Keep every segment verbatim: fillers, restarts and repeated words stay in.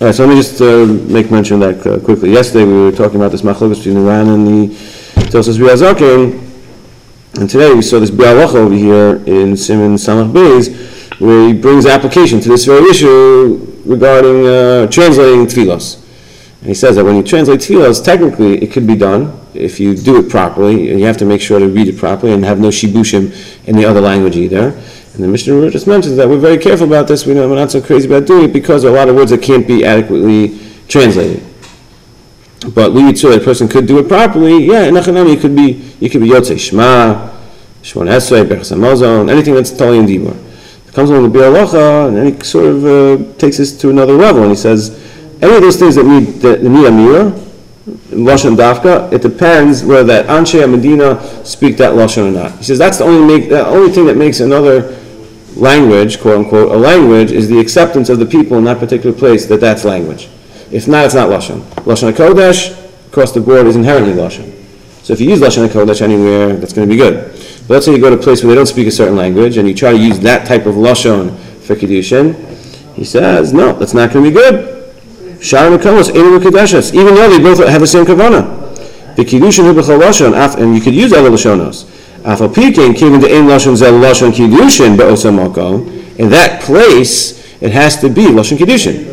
All right, so let me just uh, make mention of that uh, quickly. Yesterday we were talking about this machlokes between the Ran and the Tosas Biazakin, and today we saw this Bialacha over here in Siman Samach Beis, where he brings application to this very issue regarding uh, translating tefillos. And he says that when you translate tefillos, technically it could be done if you do it properly, and you have to make sure to read it properly and have no shibushim in the other language either. And the Mishnah just mentions that we're very careful about this. We know we're not so crazy about doing it because there are a lot of words that can't be adequately translated. But we would say a person could do it properly. Yeah, in Achanami you could be you could be Yotzei Shema, Shmon Esrei, Berchas Hamazon, anything that's totally in Dibur. It comes along the Bialacha, and then he sort of uh, takes this to another level, and he says any of those things that need that need Amira, Lashon Dafka, it depends whether that Anshe Medina speak that Lashon or not. He says that's the only make the only thing that makes another language, quote unquote, a language is the acceptance of the people in that particular place that that's language. If not, it's not Lashon. Lashon HaKodesh, across the board, is inherently Lashon. So if you use Lashon HaKodesh anywhere, that's going to be good. But let's say you go to a place where they don't speak a certain language, and you try to use that type of Lashon for Kiddushin, he says, no, that's not going to be good. Sharon HaKodesh, Einu HaKodeshes, even though they both have the same Kavanah. The Kiddushin Hu B'chol Lashon, and you could use other Lashonos. Afal Pikein came into Ein Lashon Zel Lashon Kiddushin Be'osa Makom. In that place, it has to be Lashon Kiddushin.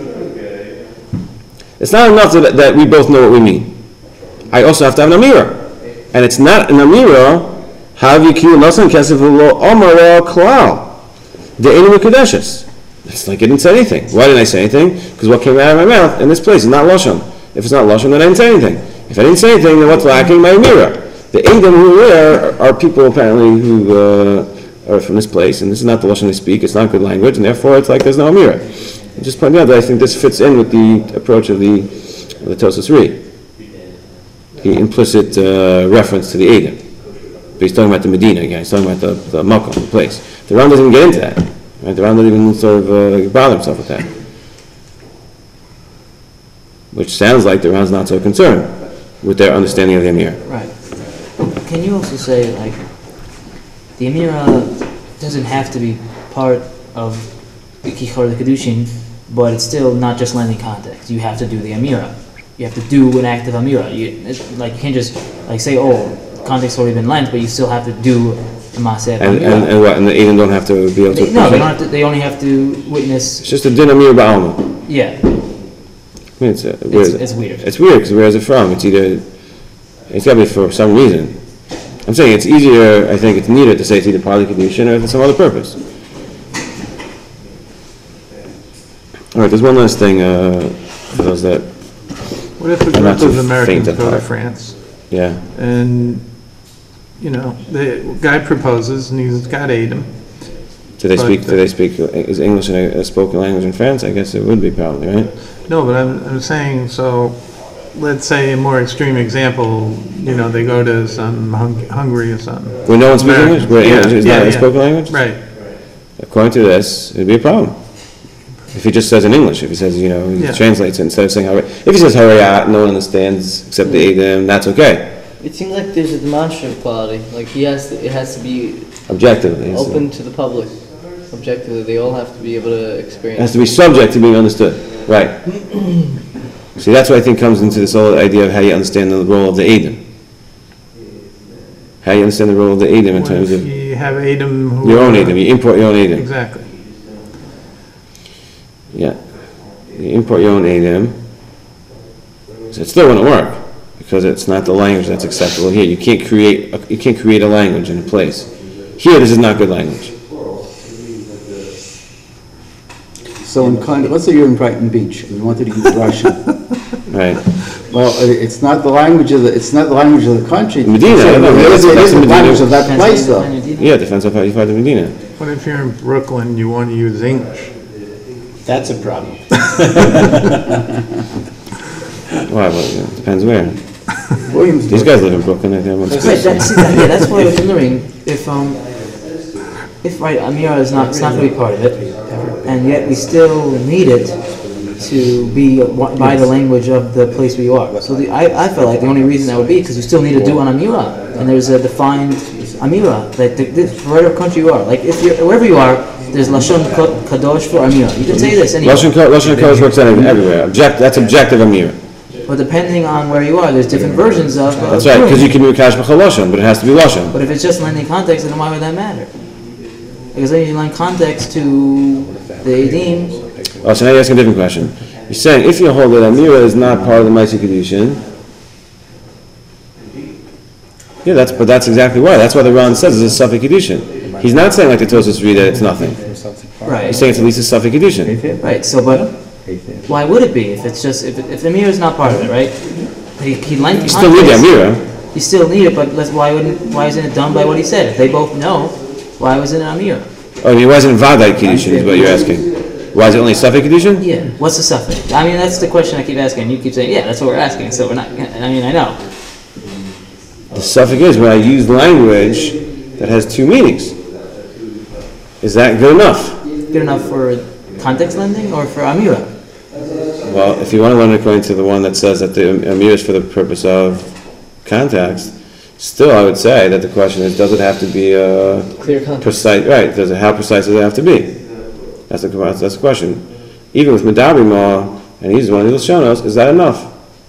It's not enough that, that we both know what we mean. I also have to have an Amira. And it's not an Amira, Havi Kiyu Nasan Kesef Lo Omara Klal. The Einu HaKodeshes. It's like I didn't say anything. Why didn't I say anything? Because what came out of my mouth in this place is not Lashon. If it's not Lashon, then I didn't say anything. If I didn't say anything, then what's lacking? My Amira. The Edom who are there are people apparently who uh, are from this place, and this is not the Lashon they speak, it's not good language, and therefore it's like there's no Amira. I'm just pointing out that I think this fits in with the approach of the, of the Tosas Ri. The implicit uh, reference to the Edom. But he's talking about the Medina again, he's talking about the, the Makom, the place. The Ram doesn't even get into that. Right? The Ram doesn't even sort of uh, bother himself with that. Which sounds like the Ram's not so concerned with their understanding of the Amira. Right. Can you also say, like, the Amira doesn't have to be part of the Kichar the Kedushin, but it's still not just lending context. You have to do the Amira. You have to do an act of Amira. You, it's, like, you can't just, like, say, oh, context already been lent, but you still have to do a Maaseh of And, Amira. and, and what? And the Edom don't have to be able to... They, no, they don't have to, they only have to witness... It's just a Din Amir Ba'alma. Yeah. I mean, it's, uh, where It's, is it? it's weird. It's weird, because where is it from? It's either... It's got to be for some reason. I'm saying it's easier, I think it's neater to say it's either part of the Kedushin or for some other purpose. All right, there's one last thing uh, for those that... What if a I'm not group too of Americans faint at go to heart. France Yeah. and, you know, the guy proposes and he's got Edom. Do they But, speak, do uh, they speak, is English a, a spoken language in France? I guess it would be probably, right? No, but I'm, I'm saying, so, let's say a more extreme example, you know, they go to some Hung- Hungary or something. Where no one speaks English? Where Yeah, English is yeah, not a yeah. spoken language? Right. According to this, it'd be a problem. If he just says in English, if he says, you know, he Yeah. translates it instead of saying, Hara- if he says Harayat, no one understands except the Edom, that's okay, It seems like there's a demonstrative quality. Like he has to, it has to be objectively. It's, uh, open to the public. Objectively, they all have to be able to It has experience. to be subject to being understood, right? See, that's what I think comes into this whole idea of how you understand the role of the Edom. How you understand the role of the Edom in What terms if of you have Edom who... your own Edom, you import your own Edom. Exactly. Yeah. You import your own Edom. So it still wouldn't work because it's not the language that's acceptable here. You can't create a, you can't create a language in a place. Here, this is not good language. So in kind let's say you're in Brighton Beach and you wanted to use Russian. Right. Well, i- it's not the language of the, it's not the language of the country. Medina, So I know, it is, that's- it that's is the Medina. language of that place though. Yeah, defense of Haifa de Medina. What if you're in Brooklyn, you want to use English? That's a problem. Why? Well, yeah, it depends where. Williamsburg. These guys live in Brooklyn. They have one Right, space. that, see, that, yeah, that's what I was wondering, if, um, if, right, Amira is not, it's not gonna be part of it, and yet we still need it to be wa- by the language of the place where you are. So the, I, I felt like the only reason that would be, because you still need to do an Amira, and there's a defined Amira, that the, this, whatever country you are, like if you're, wherever you are, there's Lashon Ko- Kadosh for Amira. You can say this anyway. Lashon Ko- Lashon Kodesh works any- everywhere. Object, that's objective Amira. But depending on where you are, there's different versions of. of That's right, because proof. you can be Mekash B'chol Lashon, but it has to be Lashon. But if it's just lending context, then why would that matter? Because then you lend context to the Edim. Oh, so now you're asking a different question. You're saying if you hold that Amira is not part of the Ma'aseh Kedushin, yeah, that's but that's exactly why. That's why the Ran says it's a Safek Kedushin. He's not saying like the Tosfos read that it's nothing. Right. He's saying it's at least a Safek Kedushin. Right. So, but why would it be if it's just if if the Amira is not part of it, right? He he lent You context. still need the Amira. You still need it, but let's, why wouldn't why isn't it done by what he said? If they both know, why wasn't it Amira? Oh, he wasn't Vadai Kedushin is what you're asking. Why is it only Safek Kedushin? Yeah. What's the suffix? I mean, that's the question I keep asking. You keep saying, yeah, that's what we're asking. So we're not. I mean, I know. The suffix is when I use language that has two meanings. Is that good enough? Good enough for context lending or for Amira? Well, if you want to learn according to the one that says that the Amir is for the purpose of context, still I would say that the question is, does it have to be a Clear context. precise? Right? Does it? How precise does it have to be? That's the that's the question. Even with Medabri and he's the one who'll show us, is that enough?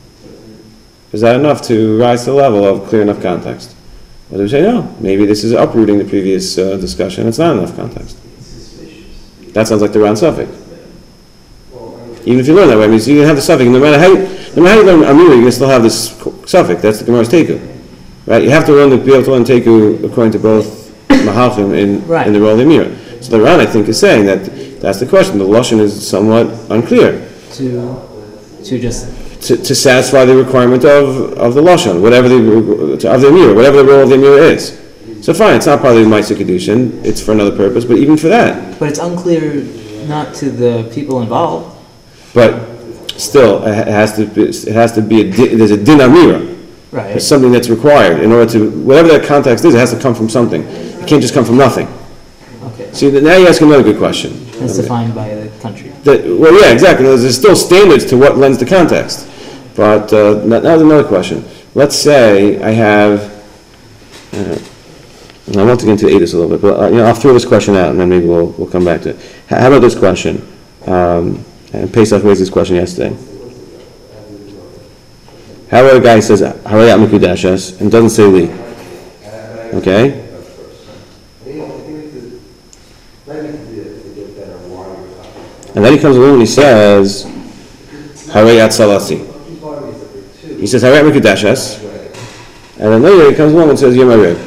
Is that enough to rise to the level of clear enough context? Or do we say no? Maybe this is uprooting the previous uh, discussion. It's not enough context. That sounds like the round suffix. Even if you learn that way, I mean, so you can have the suffix. No matter how, you, no matter how you learn Amira, you can still have this suffix. That's the Gemara's Teku, right? You have to learn to be able to learn Teku according to both Mahalchim in, Right. in the role of the Amira. So the Ran, I think, is saying that that's the question. The Lashon is somewhat unclear To to just to, to satisfy the requirement of, of the Lashon, whatever the of the Amira, whatever the role of the Amira is. So fine, it's not part of the Ma'aseh Kedushin. It's for another purpose. But even for that, but it's unclear not to the people involved. but still, it has to be, it has to be a di- there's a din Amira. Right. It's something that's required in order to, whatever that context is, it has to come from something. It can't just come from nothing. Okay. See, now you ask another good question. That's defined by the country. That, well, yeah, exactly. There's, there's still standards to what lends the context. But uh, that, that was another question. Let's say I have, uh, and I want to get into Edis a little bit, but uh, you know, I'll throw this question out and then maybe we'll, we'll come back to it. How about this question? Um, and Pesach raised this question yesterday. How about a guy who says, Harayat Mikudashas, and doesn't say Li? Okay? And then he comes along and he says, Harayat Salasi. He says, Harayat Mikudashas, and then later he comes along and says, Yom Arib.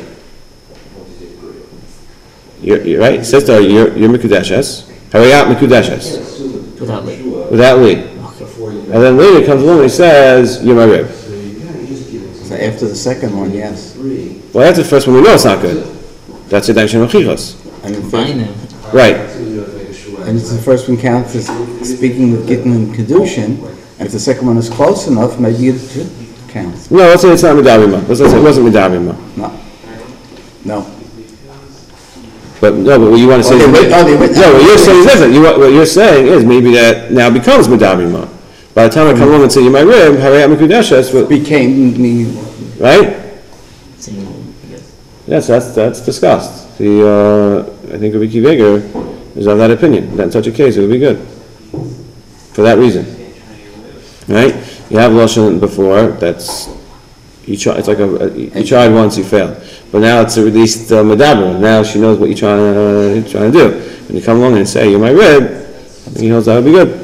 You're, you're right? It says there, you're, you're Mikudashas, Harayat Mikudashas, Without Li. without Li. And then later he comes along and he says, Yom Arib. So after the second one, yes. Well, that's the first one we know it's not good. That's a Dakshan Machichos. And the Fine first, then. Right. and it's the first one counts as speaking with Gittin and Kedushin, and if the second one is close enough, maybe it counts. No, let's say it's not Medavima. Let's say it wasn't Medavima. No. No. But no, but what you want to say Oh, is, they wait- oh, they wait- no, what you're saying is different. You, what what you're saying is maybe that now becomes Medavima. By the time I come along and say, you're my rib, Harayat Mikudashas, what- Became me, right? Same, I guess. Yes, that's, that's discussed. The, uh, I think Rabbi Kiveger is of that opinion. That in such a case, it would be good. For that reason. Right? You have Lashon before, that's, you try, it's like a, you tried once, you failed. But now it's at least uh, Medaber. Now she knows what you're trying to, uh, trying to do. When you come along and say, you're my rib, I think he knows that would be good.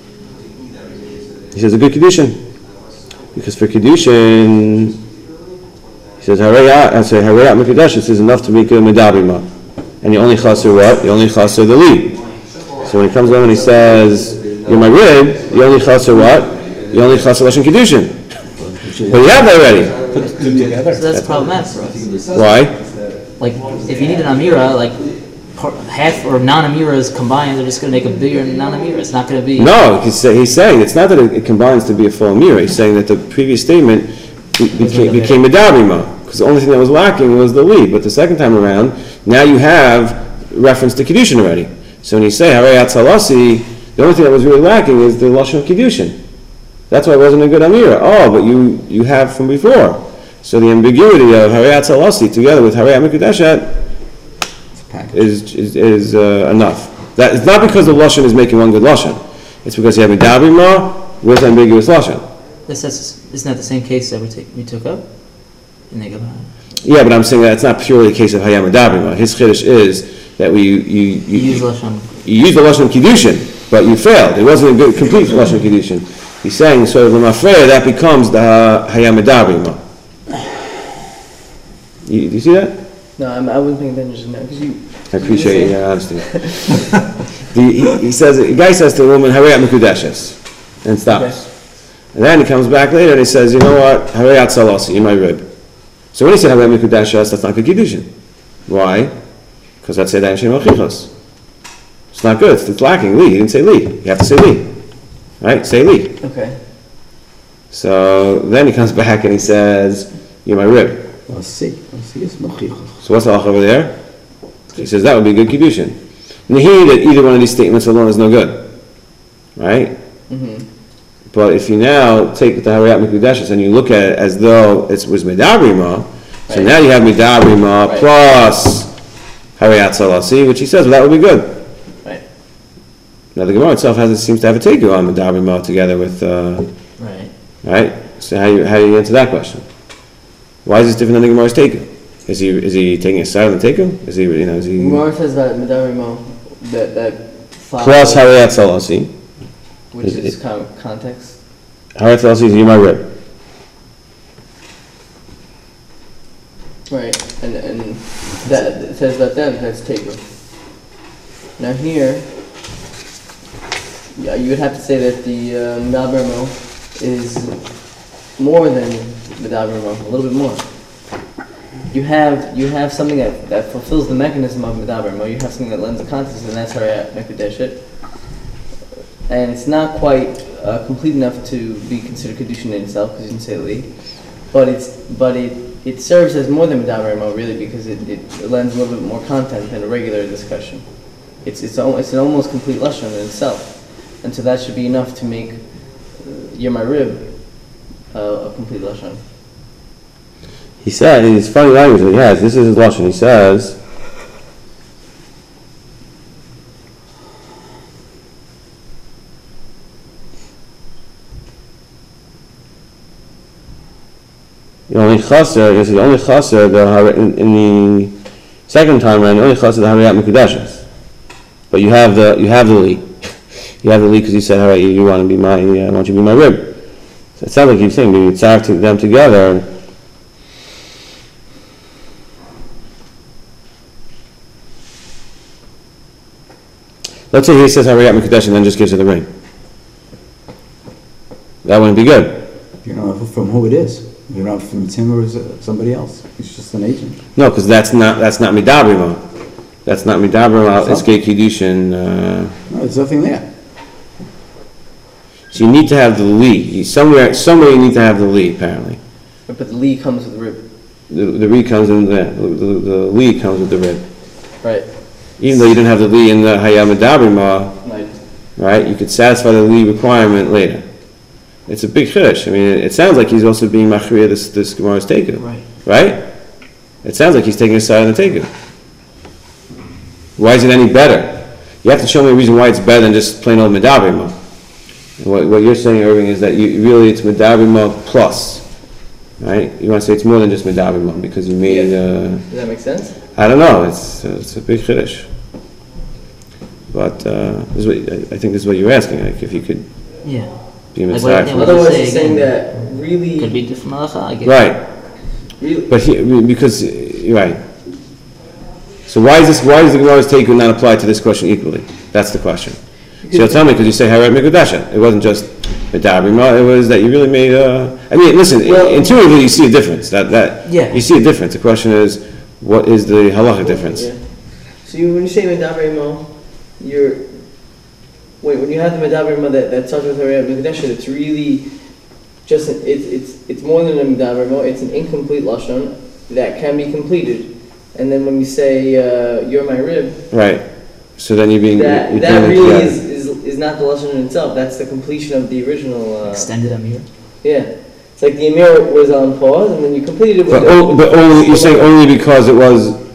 He says a good Kedushin. Because for Kedushin, he says, Harayat, I say, Harayat Mekadesh, it says enough to make a Medabima. And you only chaser what? You only chaser the lead. So when he comes along and he says, you're my rib, you only chaser what? You only chaser Lashon Kedushin. But you have that already. So that's problematic for us. Why? Like, if you need an Amira, like, par- half or non-Amiras combined, they're just going to make a bigger non-Amira. It's not going to be... No, he's, say, he's saying it's not that it, it combines to be a full Amira. He's saying that the previous statement be, became, became Medabima. Because the only thing that was lacking was the lead. But the second time around, now you have reference to Kedushin already. So when you say Harayat Salasi, the only thing that was really lacking is the Lashon of Kedushin. That's why it wasn't a good Amira. Oh, but you, you have from before. So the ambiguity of Harayat Salasi together with Harayat Mikudeshet, it's a package. is, is, is uh, enough. That, it's not because the Lashon is making one good Lashon. It's because you have Medabri Ma with ambiguous Lashon. That's, that's, isn't that the same case that we, take, we took up? In the Gemara? Yeah, but I'm saying that it's not purely a case of Hayam Medabri Ma. His Chiddush is that we, you, you, You use Lashon. you used the Lashon Kiddushin, but you failed. It wasn't a good, complete Lashon Kiddushin. He's saying, so L'mafreya, that becomes the Hayam Medabri Ma. You, do you see that? No, I'm, I wasn't paying attention now because you. I appreciate your honesty. the, he, he says, the guy says to the woman, Harayat Mekudeshes, and stops. And then he comes back later and he says, you know what, Harayat Salasi, in my rib. So when he said Harayat Mekudeshes, that's not good Kiddushin. Why? Because that's Sedan Shem Achichos. It's not good, it's, it's lacking. Li, he didn't say Li. You have to say Li. Right? Say Li. Okay. So then he comes back and he says, you're my rib. Let's see, let's see, it's mochichos. So what's the halach over there? He says that would be good kiddushin. Nahi, that either one of these statements alone is no good, right? Mm-hmm. But if you now take the Harayat Mekudeshes and you look at it as though it was Medabri Ma, so Right. now you have Medabri Ma Right. plus Harayat Salasi, which he says, well, that would be good. Right. Now the Gemara itself has seems to have a takeover on Medabri Ma together with, uh, Right. right? So how you how do you answer that question? Why is this different than the Gemara's takeover? Is he is he taking a side on the takeover? Is he you know is he Gemara says that Medarimo, that that five, plus Harayat Salasi? which is is con- context. Harayat Salasi is Yom Rib. Right, and and that it says that then that's takeover. Now here, yeah, you would have to say that the uh, Medarimo is more than Medarimo, a little bit more. You have you have something that, that fulfills the mechanism of Medarimo. You have something that lends a context, and that's Harayat Mekudeshet. And it's not quite uh, complete enough to be considered Kedushin in itself, because you didn't say Li. But it's but it, it serves as more than Medarimo, really, because it, it lends a little bit more content than a regular discussion. It's it's, al- it's an almost complete Lashon in itself. And so that should be enough to make uh, Yom Rib uh, a complete Lashon. He said, it's funny language that he has. This is his lashon. He says, the only chaser, I guess the only chaser the har- in, in the second time around, the only chaser the Harayat Mekudeshes. But you have the you have the li, you have the li because you said, all right, you, you want to be my, uh, I want you to be my rib. So it sounds like he's saying, maybe it's to them together. Let's say he says Harayat Mekadesh and then just gives her the ring. That wouldn't be good. You don't know who- from who it is. You don't know from Tim or is it somebody else. He's just an agent. No, because that's not that's not Midabrima. That's not Midabrima. It's Gay Kiddushin. Uh, No, there's nothing there. so you need to have the li. You- Somewhere, somewhere you need to have the li. Apparently, But the Li comes with the rib. the the re comes in the the, the, the li comes with the rib. Right. Even though you didn't have the li in the Hayam Midabrima, Right. right? You could satisfy the li requirement later. It's a big chiddush. I mean, it, it sounds like he's also being machriya this this Gemara's taken. Right. Right? It sounds like he's taking a side on the taken. Why is it any better? You have to show me a reason why it's better than just plain old Medabrima. What, what you're saying, Irving, is that you really it's Medabrima plus. Right? You want to say it's more than just Medabrima because you made, uh, Does that make sense? I don't know, it's, uh, it's a big chiddush. But uh, this is what, I I think this is what you're asking, like if you could Yeah. be Like mitzvah. what- yeah, what- Otherwise, say he's saying again? that really, Could be different halacha, I guess. Right. really, But he, because, uh, right. So why is this, why does the Gemara's take not apply to this question equally? That's the question. So you'll tell me, because you say Harat Mikudasha. It wasn't just Medabrima, it was that you really made a, I mean, listen, Well- intuitively you see a difference, that, that, Yeah. you see a difference. The question is, what is the halachic difference? yeah. So you, when you say Medabrimo, you're, wait, when you have the Medabrimo that, that starts with Harayat Mekudeshet, it's really just, an, it's, it's, it's more than a Medabrimo, it's an incomplete Lashon that can be completed. And then when you say, uh, you're my rib, Right. So then you're being, you're that, doing that it really together. is, is, is not the Lashon in itself, that's the completion of the original, uh, Extended Amir. yeah. It's like the Amir was on pause, and then you completed it with But, the... o- but only, you're saying only because it was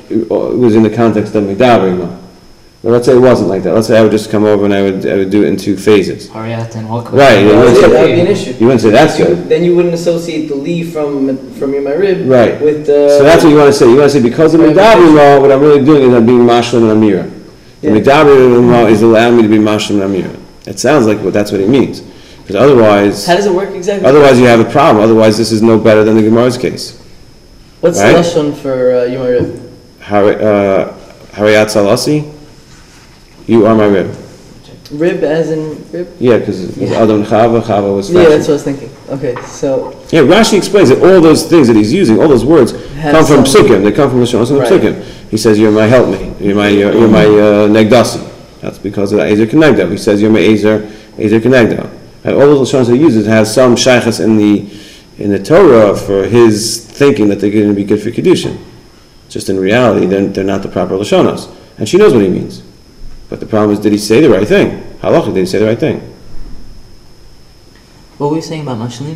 it was in the context of Medaber Imo. Well, let's say it wasn't like that. Let's say I would just come over and I would I would do it in two phases. Hariyat and Walk. Right. That would, Yeah. that would be an issue. You wouldn't say that's You- good. Then you wouldn't associate the Li from from your Marib Right. with the. So that's what you want to say. You want to say because of Right. Medaber Imo, what I'm really doing is I'm being Mashlim and Amira. The Yeah. Medaber Imo is allowing me to be Mashlim and Amira. It sounds like what that's what it means. Because otherwise, How does it work exactly? otherwise you have a problem. Otherwise, this is no better than the Gemara's case. What's right? the lashon for uh, your Marib? Hari- uh, Hariyat Salasi, you are my rib. Rib as in rib? Yeah, because Adam Chava, Chava was Yeah, fashion. that's what I was thinking. Okay, so Yeah, Rashi explains that all those things that he's using, all those words, Have come from some- psukim. They come from Lashon Right. psukim. He says, "You're my helpmate. You're my you're, you're my uh, negdasi." That's because of the Ezer Kenegdo. He says, "You're my Ezer Ezer Kenegdo." And all those Lashonos that he uses have some shaychus in the in the Torah for his thinking that they're going to be good for kedushin. Just in reality, they're they're not the proper Lashonos, and she knows what he means. But the problem is, did he say the right thing? Halacha, did he say the right thing? What were you saying about Mashlim?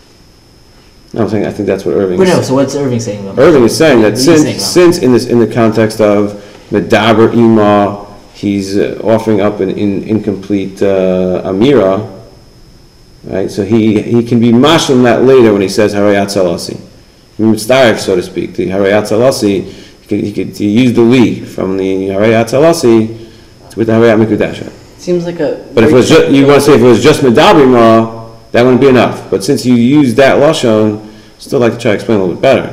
No, I'm saying I think that's what Irving. Well, is no, so what's Irving saying about Irving Mashlim? is saying that What are you since, saying about since in this in the context of Medaber Ima, he's uh, offering up an in, incomplete uh, Amira, right? So he, he can be mashlim that later when he says Harayat Salasi. Mitzdarif, so to speak. The Harayat Salasi, he could, he could he use the li from the Harayat Salasi with the Harayat Mikudasha. seems like a. But if it was just, you want to say if it was just Medaber Ima, that wouldn't be enough. But since you use that lashon, still like to try to explain a little bit better.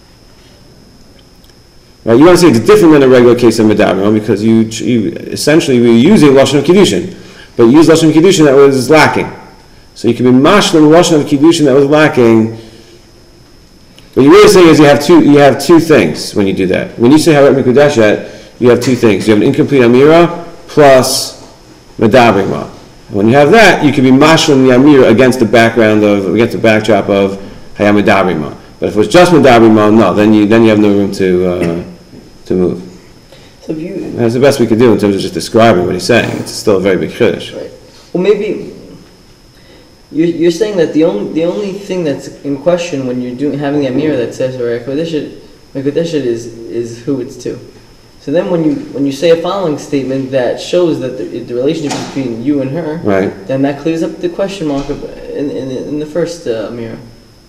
Right, you want to say it's different than a regular case of Medaber because you, you essentially were using lashon of kiddushin, but you used lashon of kiddushin that was lacking. So you can be mashlim lashon of kiddushin that was lacking. What you're really saying is you have two you have two things when you do that. When you say Harat Mikudashat, you have two things. You have an incomplete Amira plus Medaber Ima. When you have that, you can be mashlim the Amira against the background of against the backdrop of Hayam Medaber Ima. But if it was just Medaber Ima, no, then you then you have no room to uh, to move. So if you. That's the best we could do in terms of just describing what he's saying. It's still a very big chiddush. Right. Well, maybe. You're, you're saying that the only the only thing that's in question when you're doing having the Amira that says or Mekodeshet is is who it's to. So then when you when you say a following statement that shows that the, the relationship is between you and her, Right. then that clears up the question mark of, in, in in the first uh, Amira.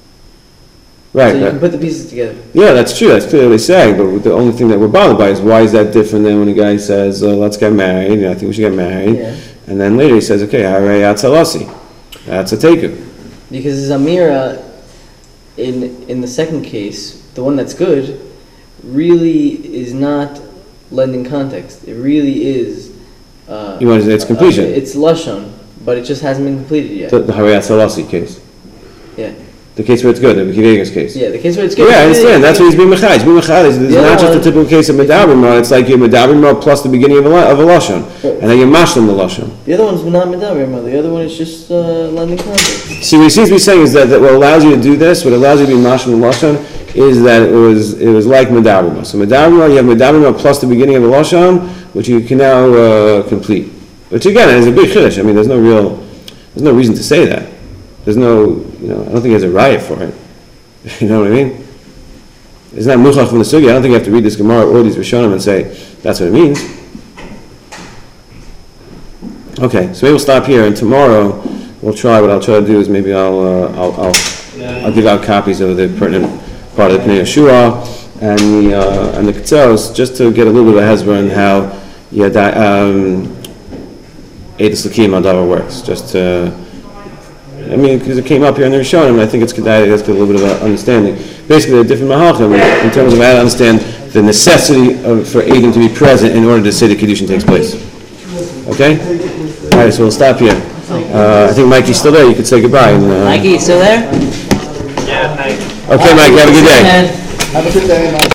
Right. So you that- can put the pieces together. Yeah, that's true. That's clearly saying. But the only thing that we're bothered by is why is that different than when a guy says, uh, "Let's get married." I think we should get married. Yeah. And then later he says, "Okay, Harayat Salasi." That's a teku. Because his Amira, in in the second case, the one that's good, really is not lending context. It really is. Uh, You want to say it's completion. uh, it's lashon, but it just hasn't been completed yet. The, the Harayat Salasi case. Yeah, The case where it's good, the Kivegas case. yeah. The case where it's good. Yeah, I understand. That's what he's being mechai. He's being mechai. It's The other not just a one- typical case of Medaber Ima. It's like you're Medaber Ima plus the beginning of a, lo- of a lashon, and then you're mashlim the lashon. The other one's not medaber, the other one is just uh, lending context. See, what he seems to be saying is that, that what allows you to do this, what allows you to be mashlim the lashon, is that it was it was like Medaber Ima. So Medaber Ima, you have Medaber Ima plus the beginning of a lashon, which you can now uh, complete. Which again is a big chiddush. I mean, there's no real, there's no reason to say that. There's no, you know, I don't think there's a riot for it. You know what I mean? It's not muchach from the sugi. I don't think you have to read this Gemara or these Rishonim and say that's what it means. Okay, so maybe we'll stop here, and tomorrow we'll try. What I'll try to do is maybe I'll uh, I'll, I'll I'll give out copies of the pertinent part of the Pnei Yeshua and the uh, and the Ketzos, just to get a little bit of a hezbollah on how yeah that um, Eidos Lakim Adavar works. Just to, I mean, because it came up here in the Rishonim, and I think it's kedai to get a little bit of an understanding. Basically, the different mahalchim in terms of how to understand the necessity of, for Eidim to be present in order to say the Kiddushin takes place. Okay? All right, so we'll stop here. Uh, I think Mikey's still there. You could say goodbye. And, uh, Mikey, you still there? Yeah, thanks. okay, Mike, have a good day. Man. Have a good day, Mike.